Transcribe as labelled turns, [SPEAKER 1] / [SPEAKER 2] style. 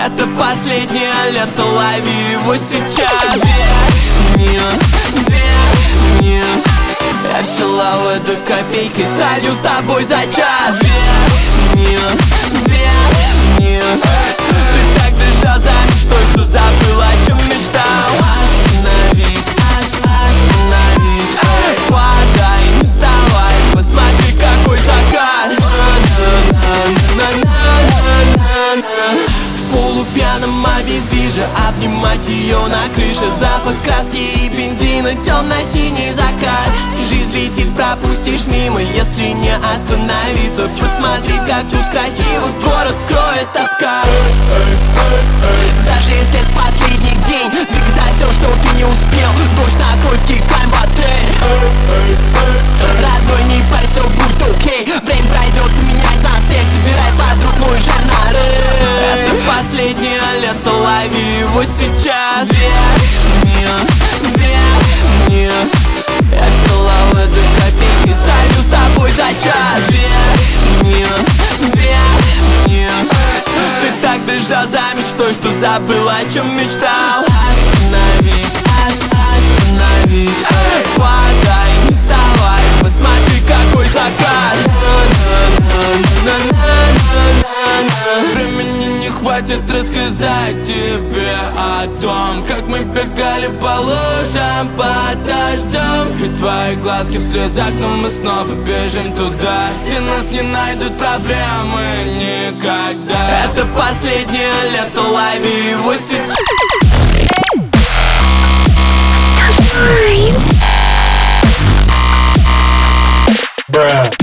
[SPEAKER 1] Это последнее лето, лови его сейчас. Вверх-вниз, вверх-вниз, я все лавы до копейки солью с тобой за час. Вверх-вниз, вверх-вниз, ты так бежал за мечтой, что забыл, о чем мечтал. Остановись, остановись, падай, не вставай, посмотри, какой закат. В полупьяном обездвиже обнимать ее на крыше. Запах краски и бензина, темно-синий закат. Жизнь летит, пропустишь мимо, если не остановиться. Посмотри, как тут красиво, город кроет тоска. Даже если это последний день, двигай за все, что ты не успел. Дождь накроет, стекаем в отель. Родной, не парься, все будет окей. Время пройдет, поменять нас всех. Собирай подруг, мой жар на это последнее лето, лови его сейчас. Вверх-вниз, вверх-вниз, я все лавы до копейки солью с тобой за час. Вверх-вниз, вверх-вниз, ты так бежал за мечтой, что забыл, о чем мечтал. Остановись, остановись, падай, не вставай, посмотри, какой закат. Времени не хватит рассказать тебе о том, как мы бегали по лужам под дождем. И твои глазки в слезах, но мы снова бежим туда, где нас не найдут проблемы никогда. Это последнее лето, лови его сейчас.
[SPEAKER 2] Bruh.